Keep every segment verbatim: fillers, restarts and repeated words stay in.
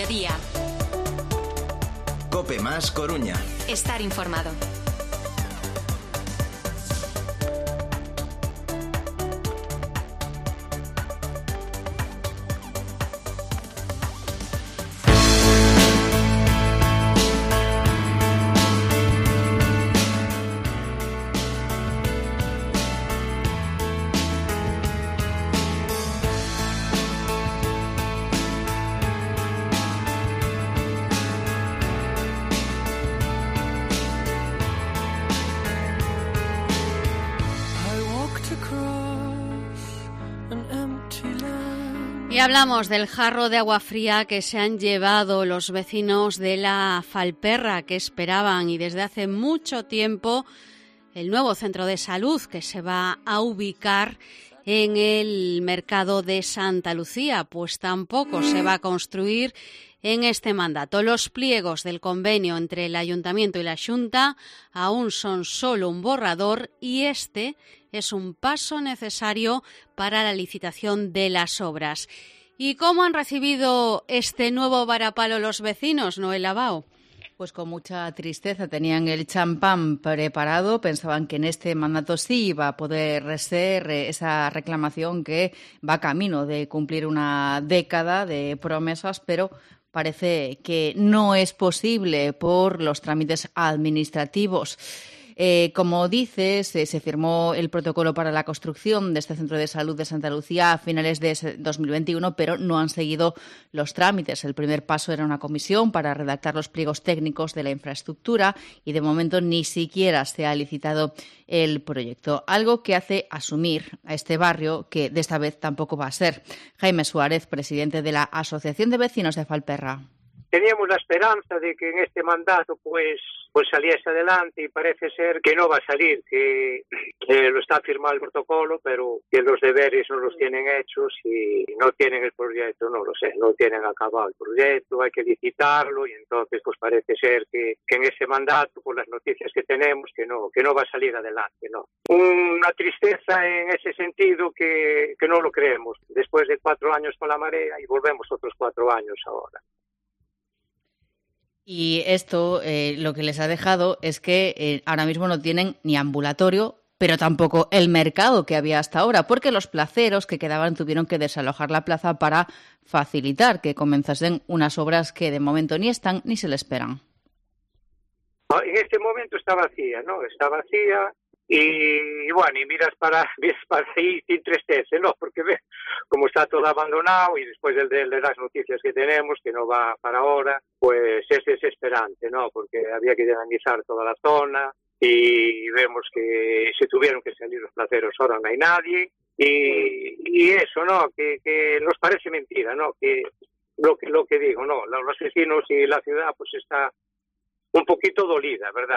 mediodía. COPE más Coruña. Estar informado. Y hablamos del jarro de agua fría que se han llevado los vecinos de la Falperra, que esperaban y desde hace mucho tiempo el nuevo centro de salud que se va a ubicar en el mercado de Santa Lucía, pues tampoco se va a construir en este mandato. Los pliegos del convenio entre el Ayuntamiento y la Xunta aún son solo un borrador y este es un paso necesario para la licitación de las obras. ¿Y cómo han recibido este nuevo varapalo los vecinos, Noel Abao? Pues con mucha tristeza. Tenían el champán preparado, pensaban que en este mandato sí iba a poder ser esa reclamación que va camino de cumplir una década de promesas, pero parece que no es posible por los trámites administrativos. Eh, como dices, eh, se firmó el protocolo para la construcción de este centro de salud de Santa Lucía a finales de dos mil veintiuno, pero no han seguido los trámites. El primer paso era una comisión para redactar los pliegos técnicos de la infraestructura y de momento ni siquiera se ha licitado el proyecto, algo que hace asumir a este barrio que de esta vez tampoco va a ser. Jaime Suárez, presidente de la Asociación de Vecinos de Falperra. Teníamos la esperanza de que en este mandato pues pues saliese adelante y parece ser que no va a salir, que, que lo está firmado el protocolo, pero que los deberes no los tienen hechos y no tienen el proyecto, no lo sé, no tienen acabado el proyecto, hay que licitarlo y entonces pues parece ser que, que en ese mandato, por las noticias que tenemos, que no que no va a salir adelante, no. Una tristeza en ese sentido que, que no lo creemos, después de cuatro años con la marea y volvemos otros cuatro años ahora. Y esto eh, lo que les ha dejado es que eh, ahora mismo no tienen ni ambulatorio, pero tampoco el mercado que había hasta ahora, porque los placeros que quedaban tuvieron que desalojar la plaza para facilitar que comenzasen unas obras que de momento ni están ni se le esperan. En este momento está vacía, ¿no? Está vacía y, y bueno, y miras para, miras para ahí y te entristece, ¿no? Porque ves como está todo abandonado y después de, de, de las noticias que tenemos, que no va para ahora, pues es desesperante, ¿no? Porque había que dinamizar toda la zona y vemos que se tuvieron que salir los placeros, ahora no hay nadie y, y eso, ¿no? Que, que nos parece mentira, ¿no? Que lo que lo que digo, ¿no? Los vecinos y la ciudad pues está un poquito dolida, ¿verdad?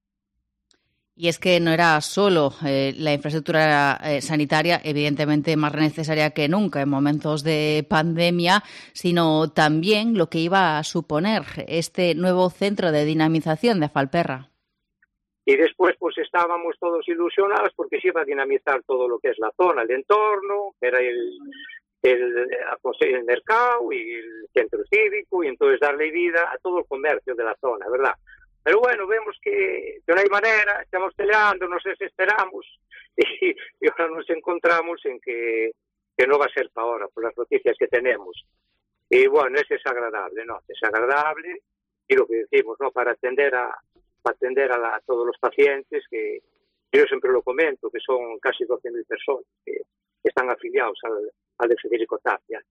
Y es que no era solo eh, la infraestructura eh, sanitaria, evidentemente más necesaria que nunca en momentos de pandemia, sino también lo que iba a suponer este nuevo centro de dinamización de Falperra. Y después pues estábamos todos ilusionados porque se iba a dinamizar todo lo que es la zona, el entorno, era el, el, el mercado y el centro cívico y entonces darle vida a todo el comercio de la zona, ¿verdad? Pero bueno, vemos que, que no hay manera, estamos peleando, nos desesperamos y, y ahora nos encontramos en que, que no va a ser para ahora, por las noticias que tenemos. Y bueno, es desagradable, ¿no? Desagradable y lo que decimos, ¿no? Para atender a, para atender a, la, a todos los pacientes, que yo siempre lo comento, que son casi doce mil personas que están afiliados al, al de Federico Tapia.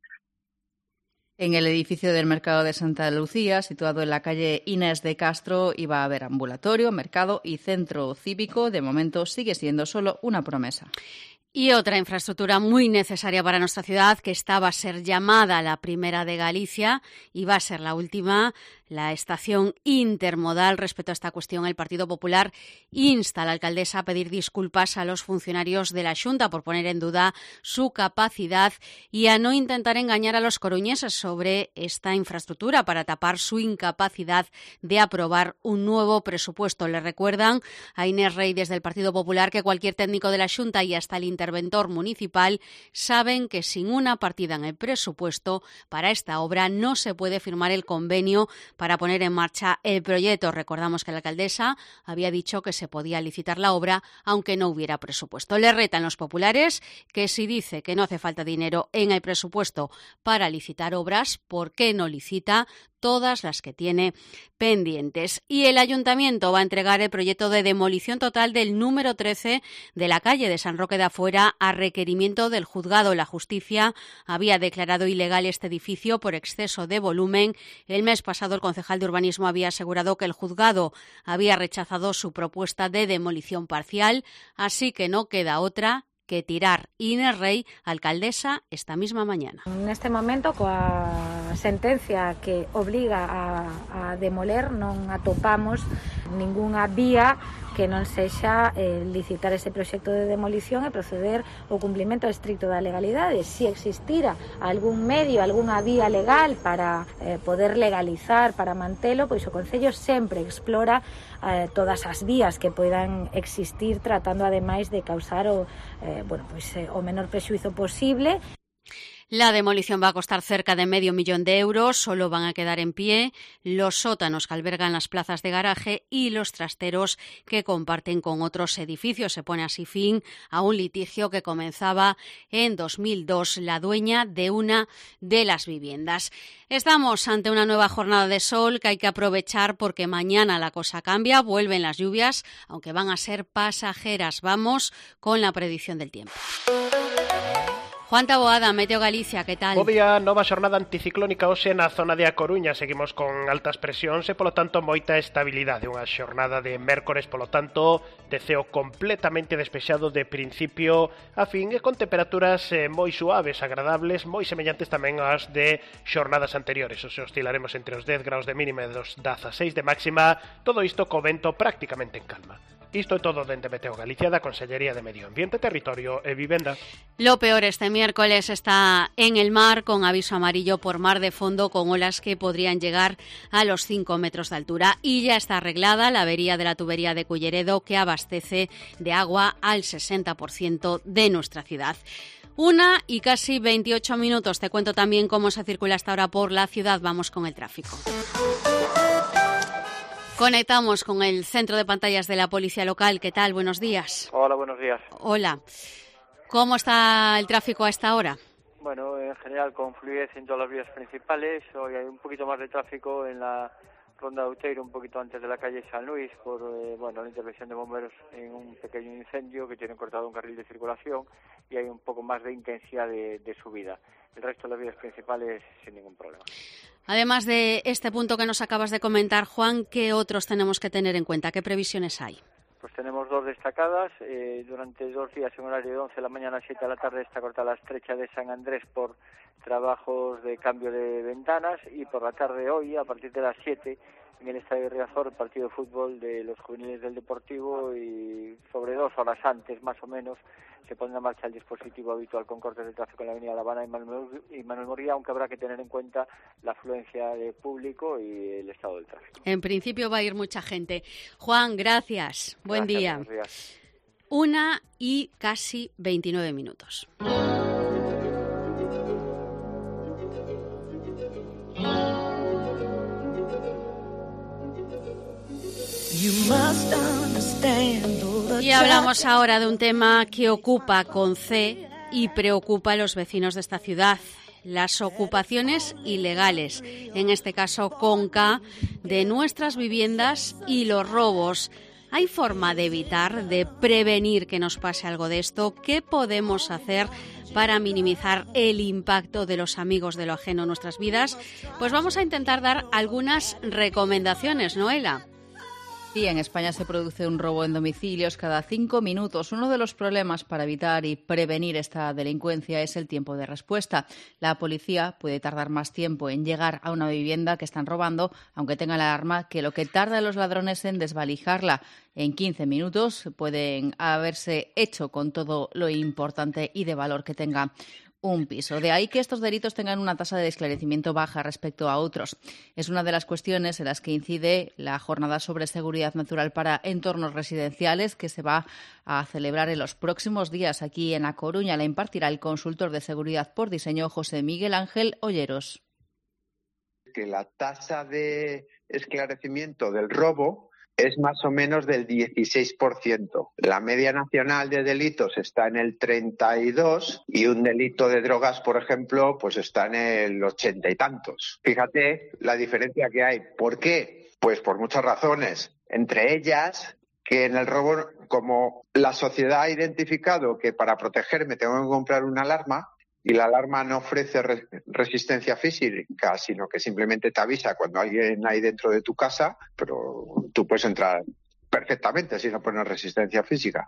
En el edificio del Mercado de Santa Lucía, situado en la calle Inés de Castro, iba a haber ambulatorio, mercado y centro cívico. De momento sigue siendo solo una promesa. Y otra infraestructura muy necesaria para nuestra ciudad, que esta va a ser llamada la primera de Galicia y va a ser la última, la estación intermodal. Respecto a esta cuestión, el Partido Popular insta a la alcaldesa a pedir disculpas a los funcionarios de la Xunta por poner en duda su capacidad y a no intentar engañar a los coruñeses sobre esta infraestructura para tapar su incapacidad de aprobar un nuevo presupuesto. Le recuerdan a Inés Rey desde el Partido Popular que cualquier técnico de la Xunta y hasta el interventor municipal saben que sin una partida en el presupuesto para esta obra no se puede firmar el convenio para poner en marcha el proyecto. Recordamos que la alcaldesa había dicho que se podía licitar la obra aunque no hubiera presupuesto. Le retan los populares que si dice que no hace falta dinero en el presupuesto para licitar obras, ¿por qué no licita todas las que tiene pendientes? Y el Ayuntamiento va a entregar el proyecto de demolición total del número trece de la calle de San Roque de Afuera a requerimiento del juzgado. La justicia había declarado ilegal este edificio por exceso de volumen. El mes pasado el concejal de urbanismo había asegurado que el juzgado había rechazado su propuesta de demolición parcial, así que no queda otra que tirar. Inés Rey, alcaldesa, esta misma mañana. Neste momento, coa sentencia que obriga a, a demoler, non atopamos ningunha vía que non sexa eh, licitar ese proxecto de demolición e proceder ao cumplimento estricto da legalidade. Se existira algún medio, algunha vía legal para eh, poder legalizar, para mantelo, pois o Concello sempre explora eh, todas as vías que poidan existir, tratando ademais de causar o, eh, bueno, pois, eh, o menor prexuizo posible. La demolición va a costar cerca de medio millón de euros, solo van a quedar en pie los sótanos que albergan las plazas de garaje y los trasteros que comparten con otros edificios. Se pone así fin a un litigio que comenzaba en dos mil dos, la dueña de una de las viviendas. Estamos ante una nueva jornada de sol que hay que aprovechar porque mañana la cosa cambia, vuelven las lluvias, aunque van a ser pasajeras. Vamos con la predicción del tiempo. Juan Taboada, Meteo Galicia, que tal? Bo día, nova xornada anticiclónica hoxe na zona de A Coruña. Seguimos con altas presións e, polo tanto, moita estabilidade. Unha xornada de mércores, polo tanto, de ceo completamente despexado de principio a fin e con temperaturas eh, moi suaves, agradables, moi semellantes tamén ás de xornadas anteriores. Os oscilaremos entre os dez graus de mínima e os dezaseis de máxima, todo isto co vento prácticamente en calma. Isto é todo dende Meteo Galicia da Consellería de Medio Ambiente, Territorio e Vivenda. Lo peor este miércoles está en el mar, con aviso amarillo por mar de fondo, con olas que podrían llegar a los cinco metros de altura. Y ya está arreglada la avería de la tubería de Culleredo, que abastece de agua al sesenta por ciento de nuestra ciudad. Una y casi veintiocho minutos. Te cuento también cómo se circula hasta ahora por la ciudad. Vamos con el tráfico. Conectamos con el centro de pantallas de la Policía Local. ¿Qué tal? Buenos días. Hola, buenos días. Hola. ¿Cómo está el tráfico a esta hora? Bueno, en general con fluidez en todas las vías principales. Hoy hay un poquito más de tráfico en la Ronda de Outeiro, un poquito antes de la calle San Luis, por eh, bueno, la intervención de bomberos en un pequeño incendio que tienen cortado un carril de circulación y hay un poco más de intensidad de, de subida. El resto de las vías principales sin ningún problema. Además de este punto que nos acabas de comentar, Juan, ¿qué otros tenemos que tener en cuenta? ¿Qué previsiones hay? Pues tenemos dos destacadas. Eh, durante dos días, en horario de once de la mañana a siete de la tarde, está cortada la estrecha de San Andrés por trabajos de cambio de ventanas, y por la tarde hoy, a partir de las siete, en el Estadio de Riazor, el partido de fútbol de los juveniles del Deportivo, y sobre dos horas antes, más o menos, se pone en marcha el dispositivo habitual con cortes de tráfico en la avenida La Habana y Manuel, y Manuel Moría, aunque habrá que tener en cuenta la afluencia de público y el estado del tráfico. En principio va a ir mucha gente. Juan, gracias. Buen Gracias, día. buenos días. Una y casi veintinueve minutos. Y hablamos ahora de un tema que ocupa con C y preocupa a los vecinos de esta ciudad: las ocupaciones ilegales, en este caso con K, de nuestras viviendas y los robos. ¿Hay forma de evitar, de prevenir que nos pase algo de esto? ¿Qué podemos hacer para minimizar el impacto de los amigos de lo ajeno en nuestras vidas? Pues vamos a intentar dar algunas recomendaciones, Noela. Y en España se produce un robo en domicilios cada cinco minutos. Uno de los problemas para evitar y prevenir esta delincuencia es el tiempo de respuesta. La policía puede tardar más tiempo en llegar a una vivienda que están robando, aunque tenga la alarma, que lo que tardan los ladrones en desvalijarla. En quince minutos pueden haberse hecho con todo lo importante y de valor que tenga un piso. De ahí que estos delitos tengan una tasa de esclarecimiento baja respecto a otros. Es una de las cuestiones en las que incide la jornada sobre seguridad natural para entornos residenciales que se va a celebrar en los próximos días aquí en A Coruña. La impartirá el consultor de seguridad por diseño José Miguel Ángel Olleros. Que la tasa de esclarecimiento del robo es más o menos del dieciséis por ciento. La media nacional de delitos está en el treinta y dos y un delito de drogas, por ejemplo, pues está en el ochenta y tantos. Fíjate la diferencia que hay. ¿Por qué? Pues por muchas razones. Entre ellas, que en el robo, como la sociedad ha identificado que para protegerme tengo que comprar una alarma, y la alarma no ofrece re- resistencia física, sino que simplemente te avisa cuando alguien hay dentro de tu casa, pero tú puedes entrar perfectamente si no pones resistencia física.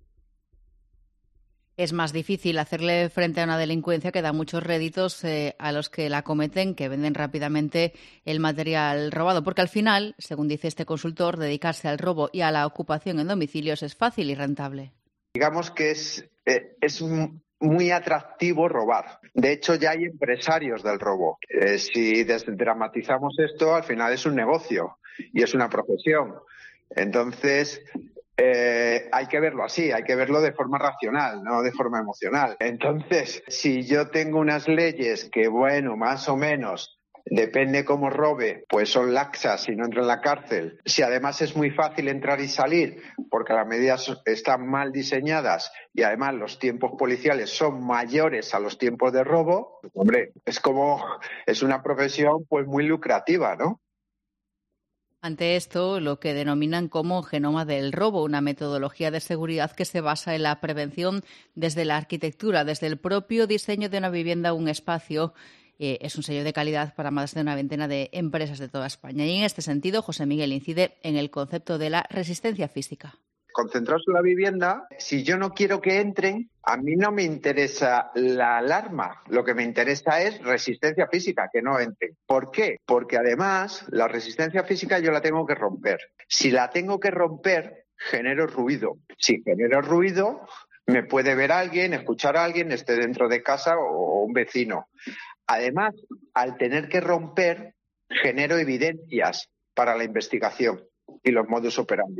Es más difícil hacerle frente a una delincuencia que da muchos réditos eh, a los que la cometen, que venden rápidamente el material robado. Porque al final, según dice este consultor, dedicarse al robo y a la ocupación en domicilios es fácil y rentable. Digamos que es, eh, es un muy atractivo robar. De hecho, ya hay empresarios del robo. Eh, si desdramatizamos esto, al final es un negocio y es una profesión. Entonces, eh, hay que verlo así, hay que verlo de forma racional, no de forma emocional. Entonces, si yo tengo unas leyes que, bueno, más o menos, depende cómo robe, pues son laxas y no entro en la cárcel. Si además es muy fácil entrar y salir, porque las medidas están mal diseñadas y además los tiempos policiales son mayores a los tiempos de robo, hombre, es como, es una profesión pues muy lucrativa, ¿no? Ante esto, lo que denominan como genoma del robo, una metodología de seguridad que se basa en la prevención desde la arquitectura, desde el propio diseño de una vivienda o un espacio. Eh, es un sello de calidad para más de una veintena de empresas de toda España. Y en este sentido, José Miguel incide en el concepto de la resistencia física. Concentrarse en la vivienda, si yo no quiero que entren, a mí no me interesa la alarma. Lo que me interesa es resistencia física, que no entren. ¿Por qué? Porque además la resistencia física yo la tengo que romper. Si la tengo que romper, genero ruido. Si genero ruido, me puede ver alguien, escuchar a alguien, esté dentro de casa o un vecino. Además, al tener que romper, genero evidencias para la investigación y los modus operandi.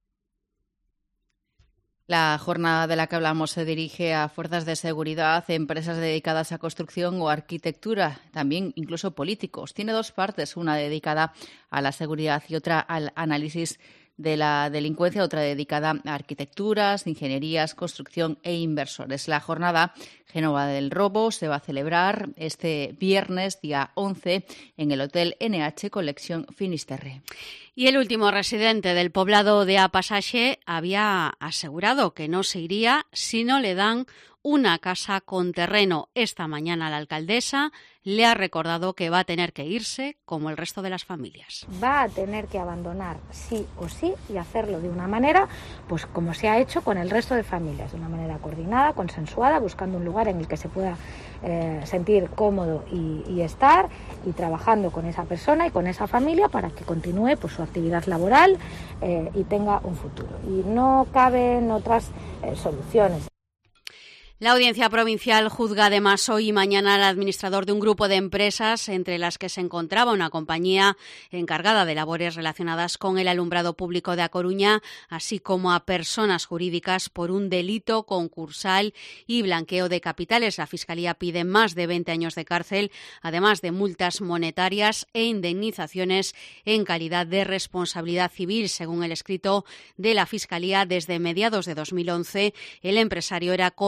La jornada de la que hablamos se dirige a fuerzas de seguridad, empresas dedicadas a construcción o arquitectura, también incluso políticos. Tiene dos partes, una dedicada a la seguridad y otra al análisis de la delincuencia, otra dedicada a arquitecturas, ingenierías, construcción e inversores. La jornada Génova del Robo se va a celebrar este viernes, día once, en el Hotel N H Collection Finisterre. Y el último residente del poblado de A Pasaxe había asegurado que no se iría si no le dan una casa con terreno. Esta mañana la alcaldesa le ha recordado que va a tener que irse como el resto de las familias. Va a tener que abandonar sí o sí y hacerlo de una manera, pues como se ha hecho con el resto de familias, de una manera coordinada, consensuada, buscando un lugar en el que se pueda eh, sentir cómodo y, y estar y trabajando con esa persona y con esa familia para que continúe pues, su actividad laboral eh, y tenga un futuro. Y no caben otras eh, soluciones. La Audiencia Provincial juzga además hoy y mañana al administrador de un grupo de empresas entre las que se encontraba una compañía encargada de labores relacionadas con el alumbrado público de A Coruña, así como a personas jurídicas por un delito concursal y blanqueo de capitales. La Fiscalía pide más de veinte años de cárcel, además de multas monetarias e indemnizaciones en calidad de responsabilidad civil. Según el escrito de la Fiscalía, desde mediados de dos mil once, el empresario era conocedor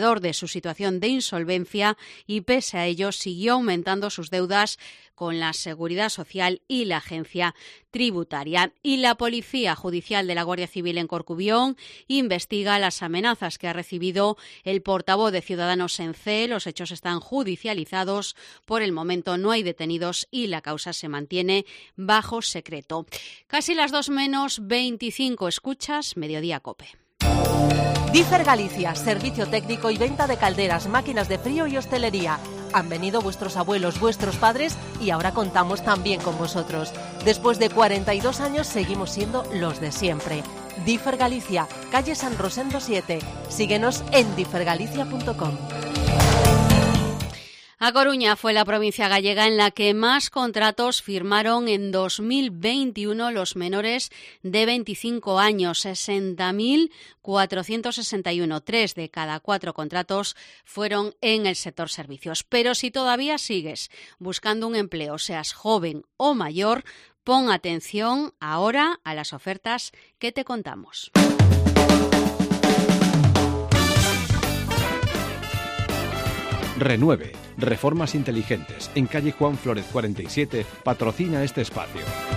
conocedor de su situación de insolvencia y pese a ello siguió aumentando sus deudas con la Seguridad Social y la Agencia Tributaria. Y la Policía Judicial de la Guardia Civil en Corcubión investiga las amenazas que ha recibido el portavoz de Ciudadanos en C. Los hechos están judicializados. Por el momento no hay detenidos y la causa se mantiene bajo secreto. Casi las dos menos veinticinco. Escuchas Mediodía COPE. Differ Galicia, servicio técnico y venta de calderas, máquinas de frío y hostelería. Han venido vuestros abuelos, vuestros padres y ahora contamos también con vosotros. Después de cuarenta y dos años seguimos siendo los de siempre. Differ Galicia, calle San Rosendo siete. Síguenos en differ galicia punto com. A Coruña fue la provincia gallega en la que más contratos firmaron en dos mil veintiuno los menores de veinticinco años, sesenta mil cuatrocientos sesenta y uno. Tres de cada cuatro contratos fueron en el sector servicios. Pero si todavía sigues buscando un empleo, seas joven o mayor, pon atención ahora a las ofertas que te contamos. Renueve, Reformas Inteligentes, en calle Juan Flórez cuarenta y siete, patrocina este espacio.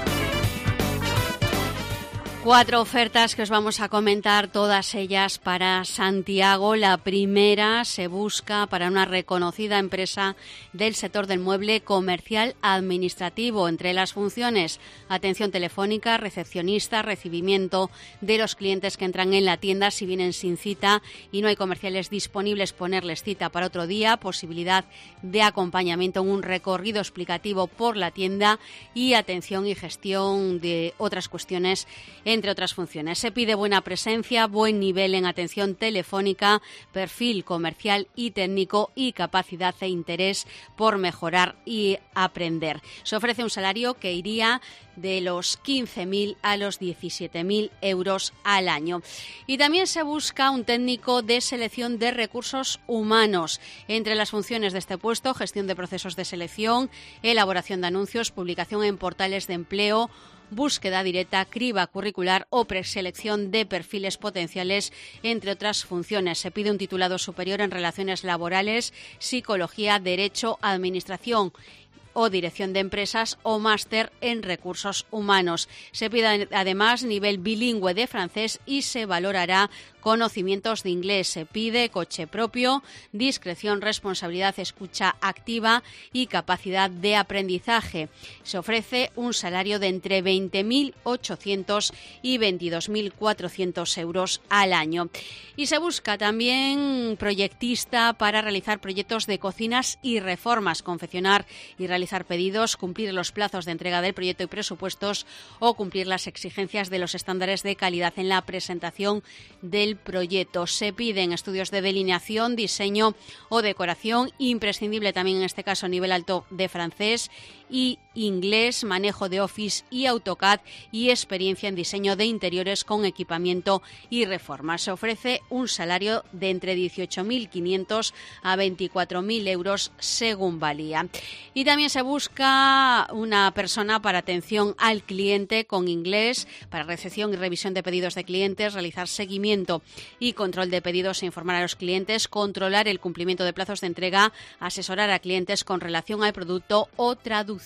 Cuatro ofertas que os vamos a comentar, todas ellas para Santiago. La primera se busca para una reconocida empresa del sector del mueble comercial administrativo. Entre las funciones, atención telefónica, recepcionista, recibimiento de los clientes que entran en la tienda si vienen sin cita y no hay comerciales disponibles, ponerles cita para otro día, posibilidad de acompañamiento en un recorrido explicativo por la tienda y atención y gestión de otras cuestiones, entre otras funciones. Se pide buena presencia, buen nivel en atención telefónica, perfil comercial y técnico y capacidad e interés por mejorar y aprender. Se ofrece un salario que iría de los quince mil a los diecisiete mil euros al año. Y también se busca un técnico de selección de recursos humanos. Entre las funciones de este puesto, gestión de procesos de selección, elaboración de anuncios, publicación en portales de empleo, búsqueda directa, criba curricular o preselección de perfiles potenciales, entre otras funciones. Se pide un titulado superior en relaciones laborales, psicología, derecho, administración o dirección de empresas o máster en recursos humanos. Se pide además nivel bilingüe de francés y se valorará conocimientos de inglés. Se pide coche propio, discreción, responsabilidad, escucha activa y capacidad de aprendizaje. Se ofrece un salario de entre veinte mil ochocientos y veintidós mil cuatrocientos euros al año. Y se busca también proyectista para realizar proyectos de cocinas y reformas, confeccionar y realizar pedidos, cumplir los plazos de entrega del proyecto y presupuestos o cumplir las exigencias de los estándares de calidad en la presentación del proyecto. Se piden estudios de delineación, diseño o decoración, imprescindible también en este caso nivel alto de francés y inglés, manejo de Office y AutoCAD y experiencia en diseño de interiores con equipamiento y reformas. Se ofrece un salario de entre dieciocho mil quinientos a veinticuatro mil euros según valía. Y también se busca una persona para atención al cliente con inglés, para recepción y revisión de pedidos de clientes, realizar seguimiento y control de pedidos e informar a los clientes, controlar el cumplimiento de plazos de entrega, asesorar a clientes con relación al producto o traducciones.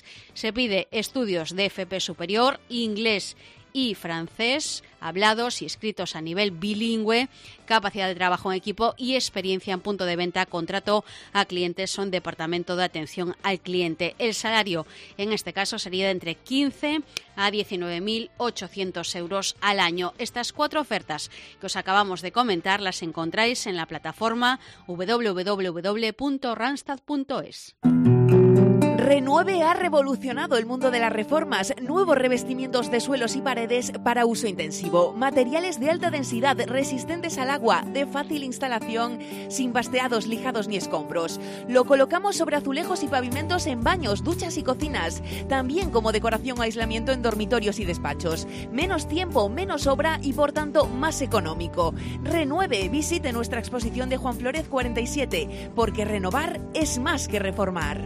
Se pide estudios de F P superior, inglés y francés, hablados y escritos a nivel bilingüe, capacidad de trabajo en equipo y experiencia en punto de venta, contrato a clientes o en departamento de atención al cliente. El salario en este caso sería de entre quince a diecinueve mil ochocientos euros al año. Estas cuatro ofertas que os acabamos de comentar las encontráis en la plataforma doble u doble u doble u punto randstad punto es. Renueve ha revolucionado el mundo de las reformas. Nuevos revestimientos de suelos y paredes para uso intensivo. Materiales de alta densidad, resistentes al agua, de fácil instalación, sin basteados, lijados ni escombros. Lo colocamos sobre azulejos y pavimentos en baños, duchas y cocinas. También como decoración o aislamiento en dormitorios y despachos. Menos tiempo, menos obra y por tanto más económico. Renueve, visite nuestra exposición de Juan Flórez cuarenta y siete, porque renovar es más que reformar.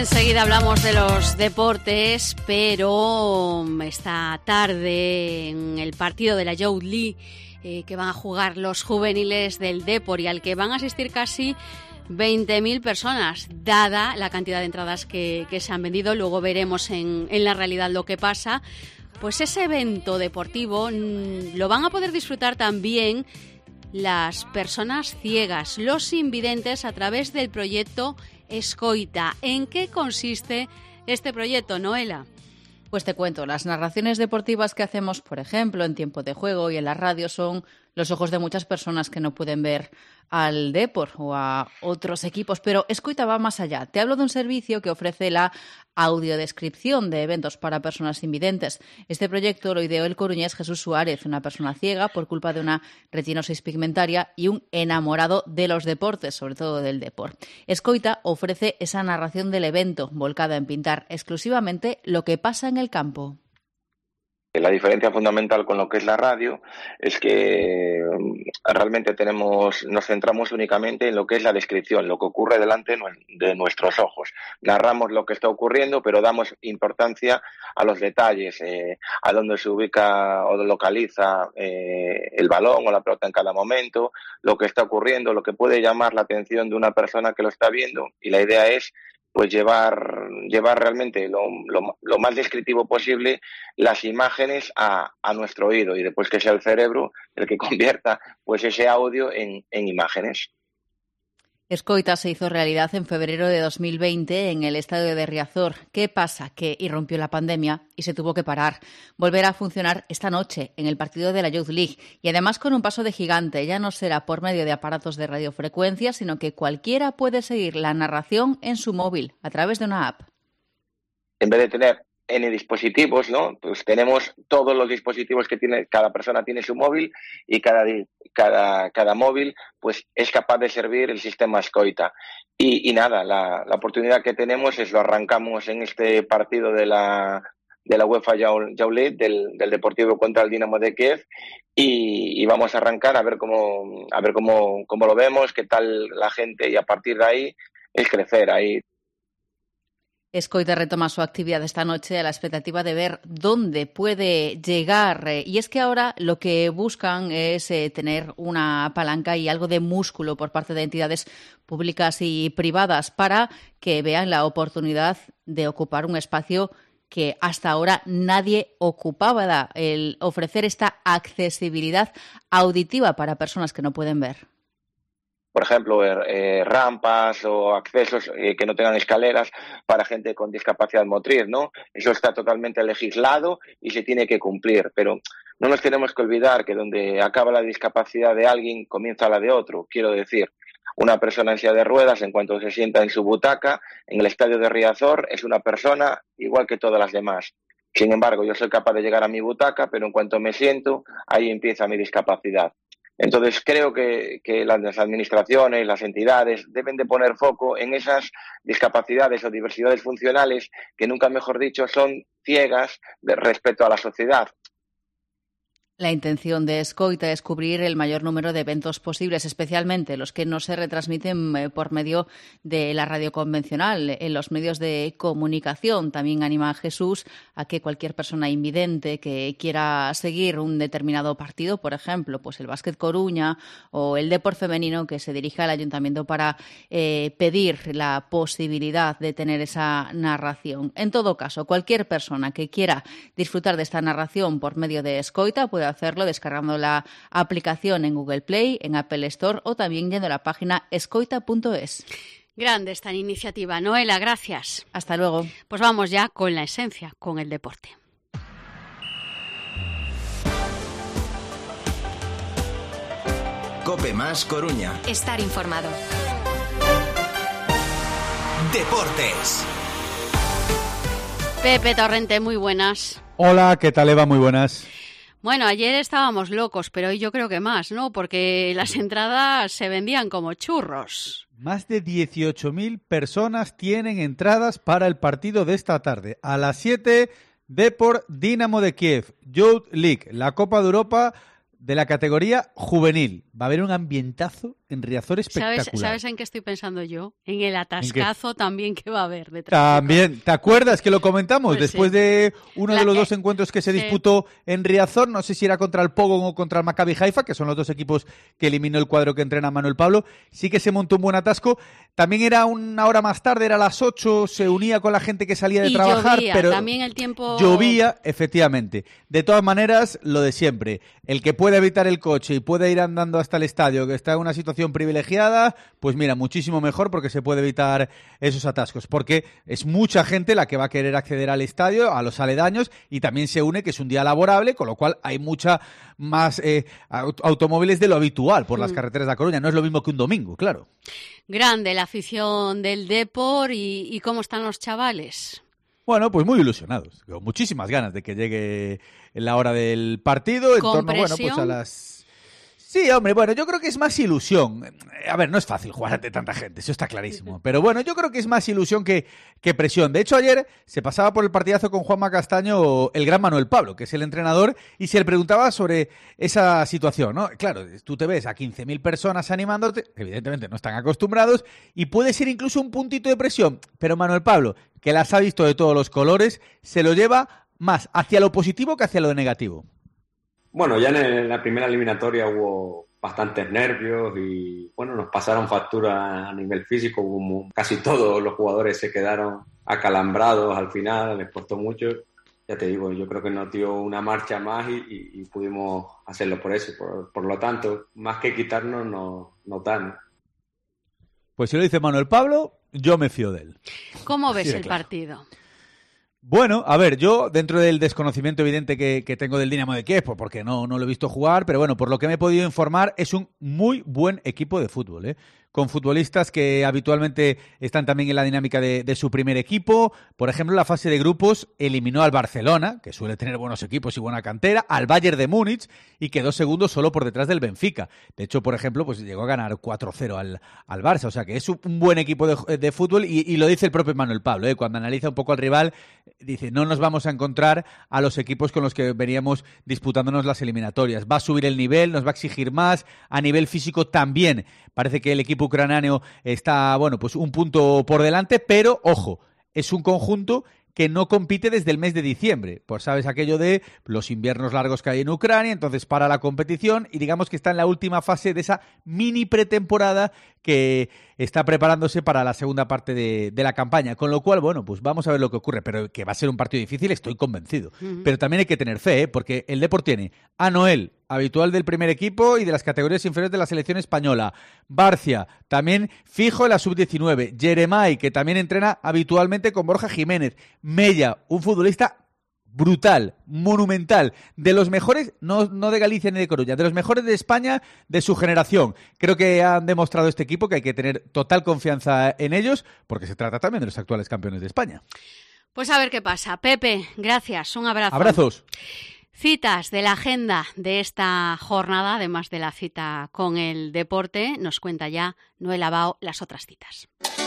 Enseguida hablamos de los deportes, pero esta tarde en el partido de la Youth League eh, que van a jugar los juveniles del Depor y al que van a asistir casi veinte mil personas, dada la cantidad de entradas que, que se han vendido. Luego veremos en, en la realidad lo que pasa. Pues ese evento deportivo mmm, lo van a poder disfrutar también las personas ciegas, los invidentes, a través del proyecto Escoita. ¿En qué consiste este proyecto, Noela? Pues te cuento, las narraciones deportivas que hacemos, por ejemplo, en tiempo de juego y en la radio son los ojos de muchas personas que no pueden ver al Depor o a otros equipos, pero Escoita va más allá. Te hablo de un servicio que ofrece la audiodescripción de eventos para personas invidentes. Este proyecto lo ideó el coruñés Jesús Suárez, una persona ciega por culpa de una retinosis pigmentaria y un enamorado de los deportes, sobre todo del Depor. Escoita ofrece esa narración del evento, volcada en pintar exclusivamente lo que pasa en el campo. La diferencia fundamental con lo que es la radio es que realmente tenemos, nos centramos únicamente en lo que es la descripción, lo que ocurre delante de nuestros ojos. Narramos lo que está ocurriendo, pero damos importancia a los detalles, eh, a dónde se ubica o localiza eh, el balón o la pelota en cada momento, lo que está ocurriendo, lo que puede llamar la atención de una persona que lo está viendo, y la idea es pues llevar llevar realmente lo, lo, lo más descriptivo posible las imágenes a, a nuestro oído, y después que sea el cerebro el que convierta pues ese audio en, en imágenes. Escoita se hizo realidad en febrero de dos mil veinte en el estadio de Riazor. ¿Qué pasa? Que irrumpió la pandemia y se tuvo que parar. Volverá a funcionar esta noche en el partido de la Youth League, y además con un paso de gigante. Ya no será por medio de aparatos de radiofrecuencia, sino que cualquiera puede seguir la narración en su móvil a través de una app. En vez de tener N dispositivos, ¿no? Pues tenemos todos los dispositivos que tiene, cada persona tiene su móvil, y cada, cada, cada móvil pues es capaz de servir el sistema Escoita. Y, y nada, la, la oportunidad que tenemos es lo arrancamos en este partido de la de la UEFA Youth League, del, del Deportivo contra el Dinamo de Kiev, y, y vamos a arrancar a ver cómo a ver cómo, cómo lo vemos, qué tal la gente, y a partir de ahí es crecer ahí. Escoita retoma su actividad esta noche a la expectativa de ver dónde puede llegar. Y es que ahora lo que buscan es eh, tener una palanca y algo de músculo por parte de entidades públicas y privadas para que vean la oportunidad de ocupar un espacio que hasta ahora nadie ocupaba, el ofrecer esta accesibilidad auditiva para personas que no pueden ver. Por ejemplo, eh, rampas o accesos eh, que no tengan escaleras para gente con discapacidad motriz, ¿no? Eso está totalmente legislado y se tiene que cumplir, pero no nos tenemos que olvidar que donde acaba la discapacidad de alguien comienza la de otro. Quiero decir, una persona en silla de ruedas, en cuanto se sienta en su butaca en el estadio de Riazor, es una persona igual que todas las demás. Sin embargo, yo soy capaz de llegar a mi butaca, pero en cuanto me siento, ahí empieza mi discapacidad. Entonces creo que, que las administraciones, las entidades deben de poner foco en esas discapacidades o diversidades funcionales que, nunca mejor dicho, son ciegas de respecto a la sociedad. La intención de Escoita es cubrir el mayor número de eventos posibles, especialmente los que no se retransmiten por medio de la radio convencional, en los medios de comunicación. También anima a Jesús a que cualquier persona invidente que quiera seguir un determinado partido, por ejemplo, pues el Básquet Coruña o el Depor femenino, que se dirija al ayuntamiento para eh, pedir la posibilidad de tener esa narración. En todo caso, cualquier persona que quiera disfrutar de esta narración por medio de Escoita puede hacerlo descargando la aplicación en Google Play, en Apple Store, o también yendo a la página escoita punto es. Grande esta iniciativa. Noela, gracias. Hasta luego. Pues vamos ya con la esencia, con el deporte. Cope Más Coruña. Estar informado. Deportes. Pepe Torrente, muy buenas. Hola, ¿qué tal, Eva? Muy buenas. Bueno, ayer estábamos locos, pero hoy yo creo que más, ¿no? Porque las entradas se vendían como churros. Más de dieciocho mil personas tienen entradas para el partido de esta tarde. A las siete, Depor Dinamo de Kiev, Youth League, la Copa de Europa de la categoría juvenil. Va a haber un ambientazo en Riazor espectacular. ¿Sabes, ¿Sabes en qué estoy pensando yo? En el atascazo también que va a haber detrás. También, ¿te acuerdas que lo comentamos? Pues Después sí. de uno La, de los eh, dos encuentros que se sí. disputó en Riazor, no sé si era contra el Pogon o contra el Maccabi Haifa, que son los dos equipos que eliminó el cuadro que entrena Manuel Pablo, sí que se montó un buen atasco. También era una hora más tarde, era a las ocho, se unía con la gente que salía de y trabajar, llovía, pero también el tiempo... llovía, efectivamente. De todas maneras, lo de siempre, el que pueda evitar el coche y pueda ir andando hasta el estadio, que está en una situación privilegiada, pues mira, muchísimo mejor porque se puede evitar esos atascos, porque es mucha gente la que va a querer acceder al estadio, a los aledaños, y también se une que es un día laborable, con lo cual hay mucha más eh, automóviles de lo habitual por las mm. carreteras de A Coruña. No es lo mismo que un domingo, claro. Grande la afición del Depor y, y cómo están los chavales. Bueno, pues muy ilusionados, con muchísimas ganas de que llegue la hora del partido, en ¿Con torno, presión? bueno, pues a las... Sí, hombre, bueno, yo creo que es más ilusión. A ver, no es fácil jugar ante tanta gente, eso está clarísimo. Pero bueno, yo creo que es más ilusión que, que presión. De hecho, ayer se pasaba por el partidazo con Juanma Castaño el gran Manuel Pablo, que es el entrenador, y se le preguntaba sobre esa situación, ¿no? Claro, tú te ves a quince mil personas animándote, evidentemente no están acostumbrados, y puede ser incluso un puntito de presión. Pero Manuel Pablo, que las ha visto de todos los colores, se lo lleva más hacia lo positivo que hacia lo negativo. Bueno, ya en la primera eliminatoria hubo bastantes nervios y, bueno, nos pasaron factura a nivel físico, como casi todos los jugadores se quedaron acalambrados al final, les costó mucho. Ya te digo, yo creo que nos dio una marcha más y, y, y pudimos hacerlo por eso. Por, por lo tanto, más que quitarnos, nos, nos dan. Pues si lo dice Manuel Pablo, yo me fío de él. ¿Cómo ves sí, el claro. partido? Bueno, a ver, yo dentro del desconocimiento evidente que, que tengo del Dinamo de Kiev, porque no, no lo he visto jugar, pero bueno, por lo que me he podido informar, es un muy buen equipo de fútbol, ¿eh? Con futbolistas que habitualmente están también en la dinámica de, de su primer equipo. Por ejemplo, en la fase de grupos eliminó al Barcelona, que suele tener buenos equipos y buena cantera, al Bayern de Múnich y quedó segundo solo por detrás del Benfica. De hecho, por ejemplo, pues llegó a ganar cuatro cero al, al Barça. O sea que es un buen equipo de, de fútbol y, y lo dice el propio Manuel Pablo, ¿eh? Cuando analiza un poco al rival, dice, no nos vamos a encontrar a los equipos con los que veníamos disputándonos las eliminatorias. Va a subir el nivel, nos va a exigir más. A nivel físico también. Parece que el equipo ucraniano está, bueno, pues un punto por delante, pero, ojo, es un conjunto que no compite desde el mes de diciembre. Pues sabes aquello de los inviernos largos que hay en Ucrania, entonces para la competición y digamos que está en la última fase de esa mini pretemporada que está preparándose para la segunda parte de, de la campaña. Con lo cual, bueno, pues vamos a ver lo que ocurre, pero que va a ser un partido difícil, estoy convencido. Uh-huh. Pero también hay que tener fe, ¿eh? Porque el Depor tiene a Noel, habitual del primer equipo y de las categorías inferiores de la selección española. Barcia, también fijo en la sub diecinueve. Jeremai, que también entrena habitualmente con Borja Jiménez. Mella, un futbolista brutal, monumental, de los mejores, no, no de Galicia ni de Coruña, de los mejores de España de su generación. Creo que han demostrado este equipo que hay que tener total confianza en ellos, porque se trata también de los actuales campeones de España. Pues a ver qué pasa. Pepe, gracias, un abrazo. Abrazos. Citas de la agenda de esta jornada, además de la cita con el deporte, nos cuenta ya Noel Abao las otras citas.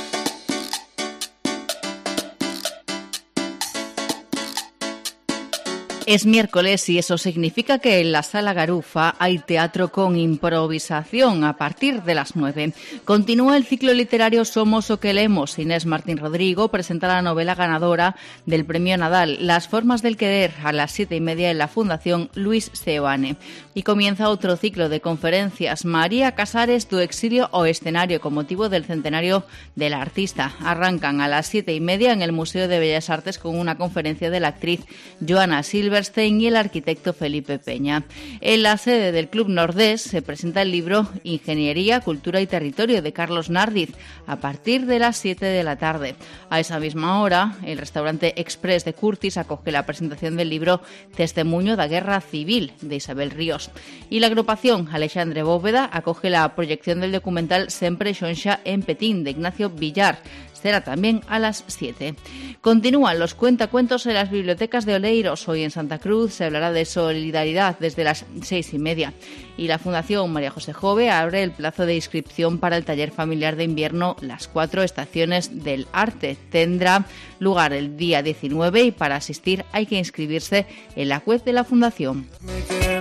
Es miércoles y eso significa que en la Sala Garufa hay teatro con improvisación a partir de las nueve. Continúa el ciclo literario Somos o que leemos. Inés Martín Rodrigo presenta la novela ganadora del Premio Nadal, Las formas del querer, a las siete y media en la Fundación Luis Seoane. Y comienza otro ciclo de conferencias. María Casares, tu exilio o escenario, con motivo del centenario de la artista. Arrancan a las siete y media en el Museo de Bellas Artes con una conferencia de la actriz Joana Silva y el arquitecto Felipe Peña. En la sede del Club Nordés se presenta el libro Ingeniería, Cultura y Territorio de Carlos Nardiz a partir de las siete de la tarde. A esa misma hora, el restaurante Express de Curtis acoge la presentación del libro Testemunho da Guerra Civil de Isabel Ríos. Y la agrupación Alexandre Bóveda acoge la proyección del documental Sempre Xonxa en Petín de Ignacio Villar. Será también a las siete. Continúan los cuentacuentos en las bibliotecas de Oleiros. Hoy en Santa Cruz se hablará de solidaridad desde las seis y media. Y la Fundación María José Jove abre el plazo de inscripción para el taller familiar de invierno Las Cuatro Estaciones del Arte. Tendrá lugar el día diecinueve y para asistir hay que inscribirse en la web de la Fundación.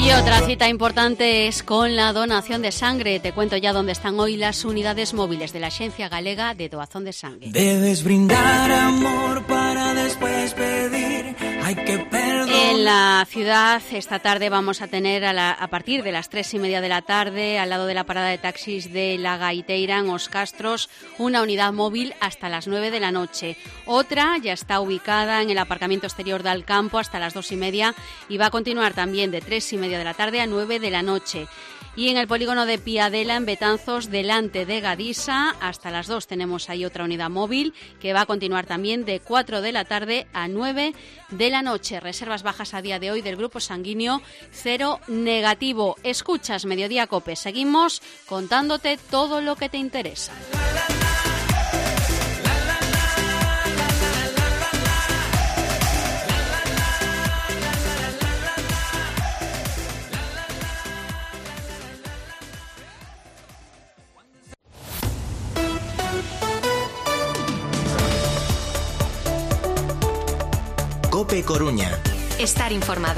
Y otra cita importante es con la donación de sangre. Te cuento ya dónde están hoy las unidades móviles de la Axencia Galega de Doazón de Sangue. Debes brindar amor para después pedir. Hay que perdonar. En la ciudad esta tarde vamos a tener a, la, a partir de las tres y media de la tarde, al lado de la parada de taxis de La Gaiteira, en Os Castros, una unidad móvil hasta las nueve de la noche. Otra ya está ubicada en el aparcamiento exterior de Alcampo hasta las dos y media y va a continuar también de tres y media de la tarde a nueve de la noche. Y en el polígono de Piadela, en Betanzos, delante de Gadisa, hasta las dos tenemos ahí otra unidad móvil que va a continuar también de cuatro de la tarde a nueve de la noche. Reservas bajas a día de hoy del grupo sanguíneo cero negativo. Escuchas Mediodía Cope. Seguimos contándote todo lo que te interesa. Cope Coruña. Estar informado.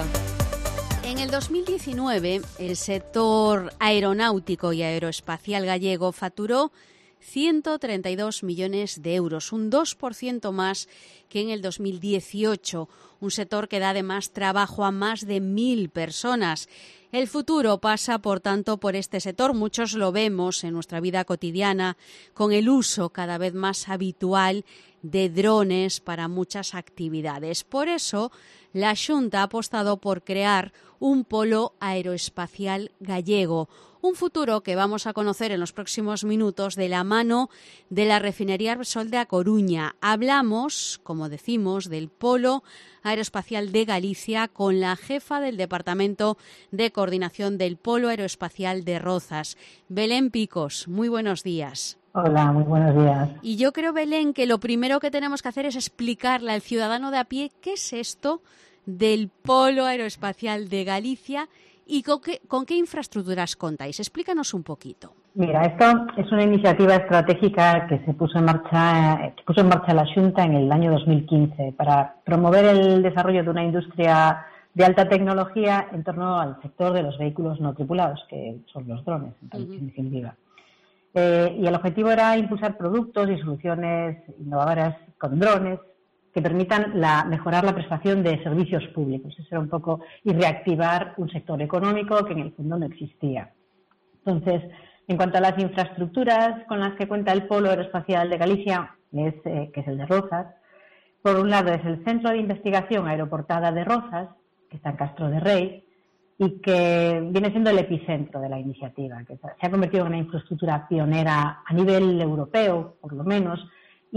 En el dos mil diecinueve, el sector aeronáutico y aeroespacial gallego facturó ciento treinta y dos millones de euros, un dos por ciento más que en el dos mil dieciocho, un sector que da además trabajo a más de mil personas. El futuro pasa, por tanto, por este sector. Muchos lo vemos en nuestra vida cotidiana, con el uso cada vez más habitual de drones para muchas actividades. Por eso, la Xunta ha apostado por crear un polo aeroespacial gallego, un futuro que vamos a conocer en los próximos minutos de la mano de la refinería Repsol de A Coruña. Hablamos, como decimos, del polo aeroespacial de Galicia con la jefa del Departamento de Coordinación del Polo Aeroespacial de Rozas, Belén Picos. Muy buenos días. Hola, muy buenos días. Y yo creo, Belén, que lo primero que tenemos que hacer es explicarle al ciudadano de a pie qué es esto del Polo Aeroespacial de Galicia y con qué, con qué infraestructuras contáis. Explícanos un poquito. Mira, esto es una iniciativa estratégica que se puso en marcha, que puso en marcha la Xunta en el año dos mil quince para promover el desarrollo de una industria de alta tecnología en torno al sector de los vehículos no tripulados, que son los drones, en definitiva. Eh, y el objetivo era impulsar productos y soluciones innovadoras con drones que permitan la, mejorar la prestación de servicios públicos. Eso era un poco, y reactivar un sector económico que en el fondo no existía. Entonces, en cuanto a las infraestructuras con las que cuenta el Polo Aeroespacial de Galicia, es, eh, que es el de Rozas, por un lado es el Centro de Investigación Aeroportada de Rozas, que está en Castro de Rei, y que viene siendo el epicentro de la iniciativa, que se ha convertido en una infraestructura pionera a nivel europeo, por lo menos,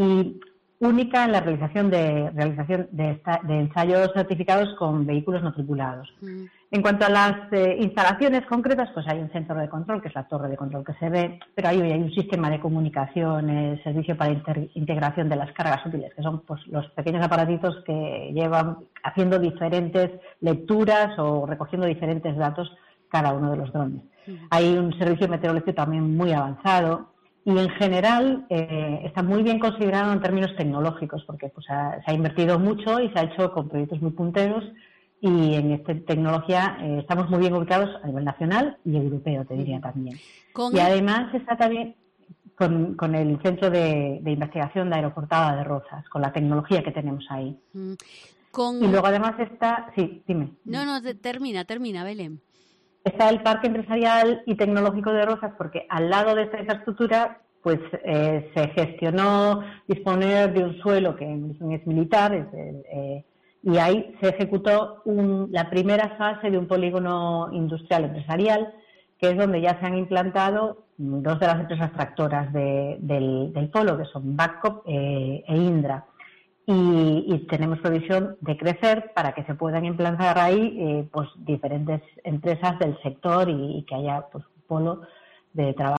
y única en la realización de, realización de, esta, de ensayos certificados con vehículos no tripulados. Mm. En cuanto a las eh, instalaciones concretas, pues hay un centro de control, que es la torre de control que se ve, pero ahí hay un sistema de comunicaciones, servicio para inter, integración de las cargas útiles, que son pues los pequeños aparatitos que llevan haciendo diferentes lecturas o recogiendo diferentes datos cada uno de los drones. Mm. Hay un servicio meteorológico también muy avanzado. Y en general eh, está muy bien considerado en términos tecnológicos, porque pues, ha, se ha invertido mucho y se ha hecho con proyectos muy punteros, y en esta tecnología eh, estamos muy bien ubicados a nivel nacional y europeo, te diría también. ¿Con y además está también con, con el Centro de, de Investigación de Aeroportada de Rozas, con la tecnología que tenemos ahí. Con... Y luego además está... Sí, dime. No, no, termina, termina, Belén. Está el Parque Empresarial y Tecnológico de Rozas, porque al lado de esta infraestructura pues eh, se gestionó disponer de un suelo que es militar, es, eh, y ahí se ejecutó un, la primera fase de un polígono industrial empresarial, que es donde ya se han implantado dos de las empresas tractoras de, del, del polo, que son Babcock eh, e Indra. Y, y tenemos previsión de crecer para que se puedan implantar ahí eh, pues diferentes empresas del sector y, y que haya pues, un polo de trabajo